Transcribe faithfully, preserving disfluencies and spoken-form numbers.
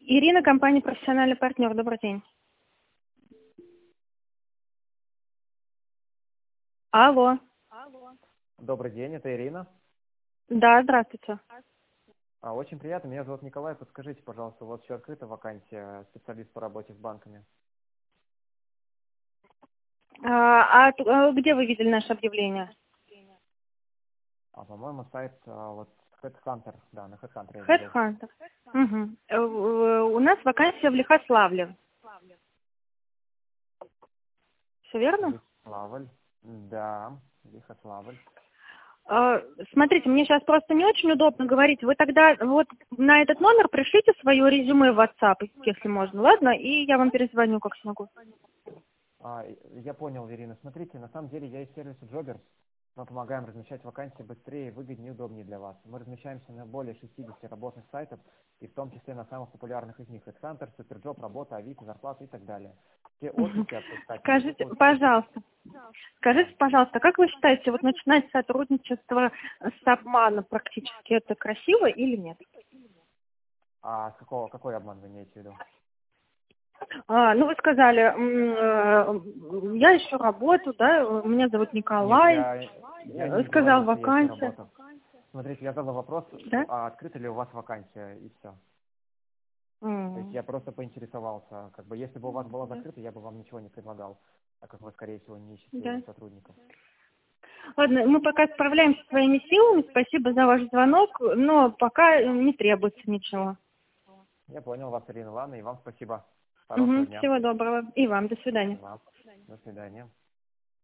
Ирина, компания «Профессиональный партнер». Добрый день. Алло. Добрый день, это Ирина. Да, здравствуйте. А, Очень приятно, меня зовут Николай. Подскажите, пожалуйста, у вас еще открыта вакансия специалист по работе с банками? А, а т- а где вы видели наше объявление? А, по-моему, сайт а, вот HeadHunter, да, на HeadHunter я видел. Headhunter. Угу. Э, в- У нас вакансия в Лихославле. Все верно? Лихославль, да, Лихославль. А, Смотрите, мне сейчас просто не очень удобно говорить. Вы тогда вот на этот номер пришлите свое резюме в WhatsApp, если можно, ладно? И я вам перезвоню, как смогу. А, я понял, Ирина. Смотрите, на самом деле я из сервиса Jobers. Мы помогаем размещать вакансии быстрее, выгоднее и удобнее для вас. Мы размещаемся на более шестидесяти работных сайтах, и в том числе на самых популярных из них. HeadHunter, SuperJob, Работа, Авито, Зарплата и так далее. Все Мгм. отклики от соискателей вы Скажите, получаете. пожалуйста, Да. скажите, пожалуйста, как вы считаете, вот начинать сотрудничество с обманом практически это красиво или нет? А с какого, какой обман вы имеете в виду? А, ну, вы сказали, м, э, я ищу работу, да, меня зовут Нет, Николай, я, я э, не сказал говорил, что я ищу вакансия, работу. Смотрите, я задал вопрос, да? а открыта ли у вас вакансия, и все. То есть М, я просто поинтересовался, как бы, если бы у вас была да, закрыта, я бы вам ничего не предлагал, так как вы, скорее всего, не ищете да. сотрудников. Ладно, мы пока справляемся своими силами, спасибо за ваш звонок, но пока не требуется ничего. Я понял вас, Ирина. Ладно, и вам спасибо. Хорошего Мгм, дня. всего доброго. И вам, до И свидания. вам. До свидания.